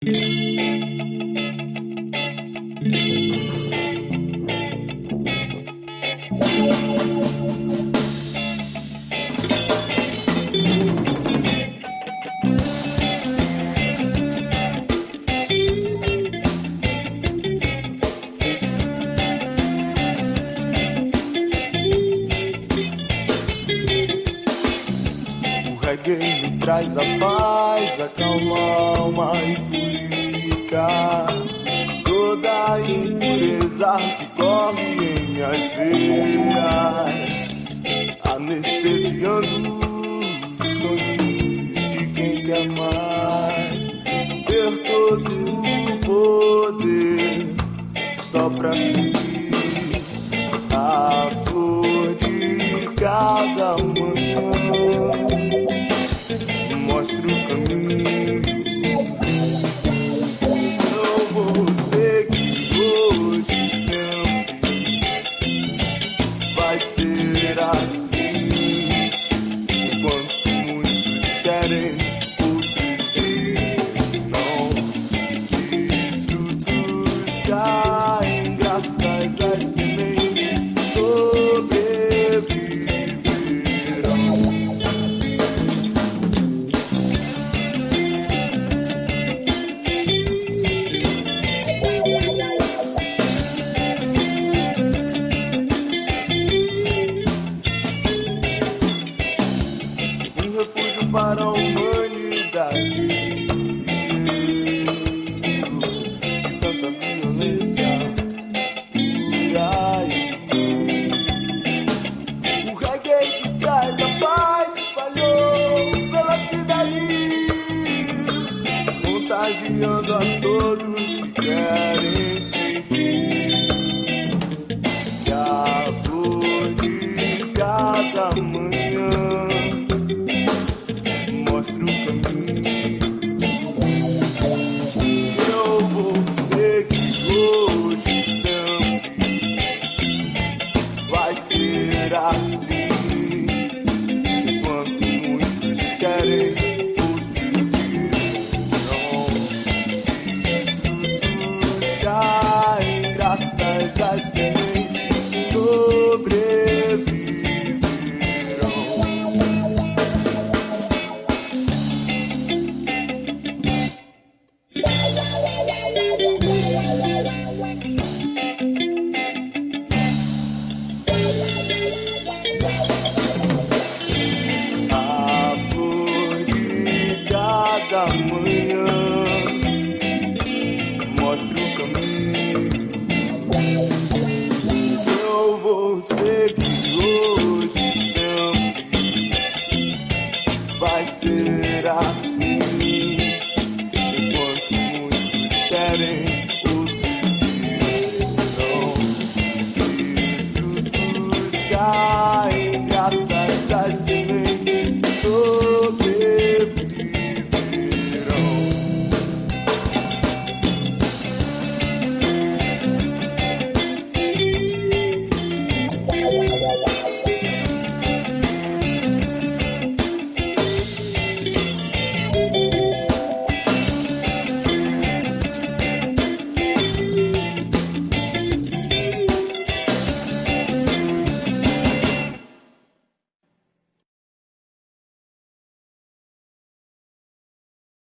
Traz a paz, acalma a alma e purifica toda a impureza que corre em minhas veias, anestesiando os sonhos de quem quer mais ter todo o poder só pra si. A flor de cada manhã mostra o caminho. Eu vou seguir hoje sempre. Vai ser assim. Enquanto muitos querem, outros dizem não. Se os frutos caem, graças às sementes sobreviverão. Para a humanidade de tanta violência por aí. O reggae que traz a paz espalhou pela cidade, contagiando a todos que querem seguir. Que a flor de cada manhã mostra o caminho. Eu vou seguir hoje sempre. Vai ser assim. Enquanto muitos querem, outros dizem não. Se os frutos caem, graças às sementes